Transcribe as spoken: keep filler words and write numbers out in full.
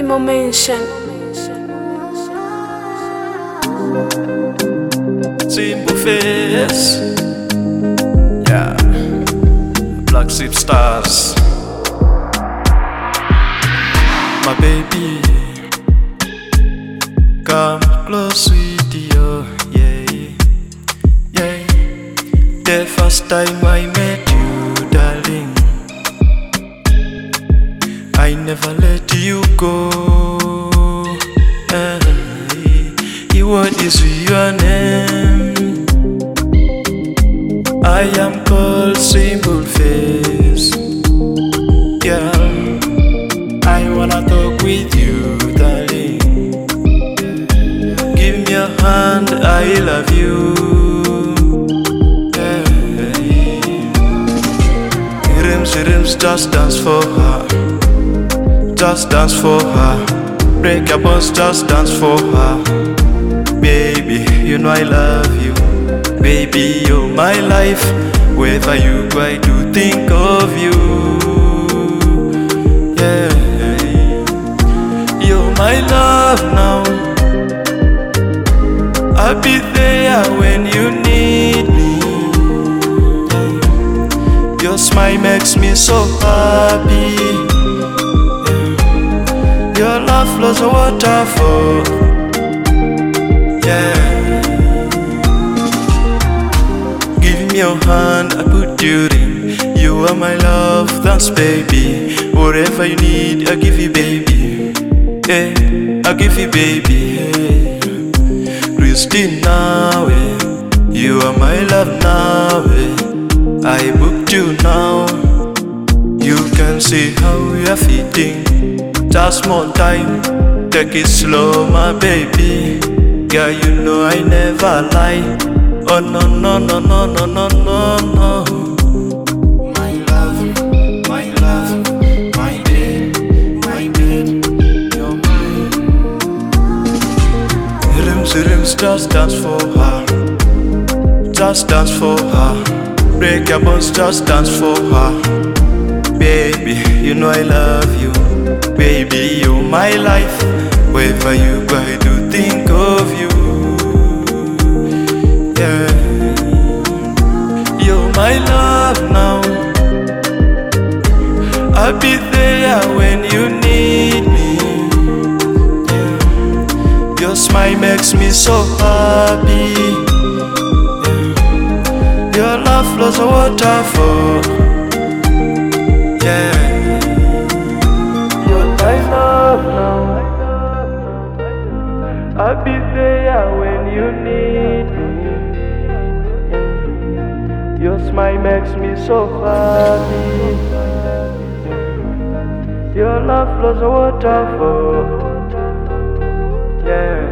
Imo mention. Simple face, yeah. Black Sheep Stars, my baby. Come close, sweetie, oh yeah, yeah. The first time I met you, darling, I never let you go. Uh, what is your name? I am called Simple Face. Girl, I wanna talk with you, darling. Give me your hand, I love you. Rims, rims, just dance for her. Just dance for her. Break your bones, just dance for her. Baby, you know I love you. Baby, you're my life. Wherever you go, I do think of you. Yeah, you're my love now. I'll be there when you need me. Your smile makes me so happy. Your love flows a waterfall. Yeah. Give me your hand, I put you in. You are my love, thanks baby. Whatever you need, I give you baby. Yeah, I give you baby. Hey. Christina, you are my love now. I booked you now. You can see how we are fitting. Just more time, take it slow, my baby. Girl, you know I never lie. Oh no no no no no no no no. My love, my love, my babe, my babe, you're mine. Rims, rims, just dance for her. Just dance for her. Break your bones, just dance for her. Baby, you know I love you. Baby, you're my life. Wherever you go, I do think of you. Yeah, you're my love now. I'll be there when you need me. Yeah. Your smile makes me so happy. Yeah. Your love flows a waterfall. Yeah, you're my love now. I'll be there when you need me. Your smile makes me so happy. Your love flows a waterfall. Yeah.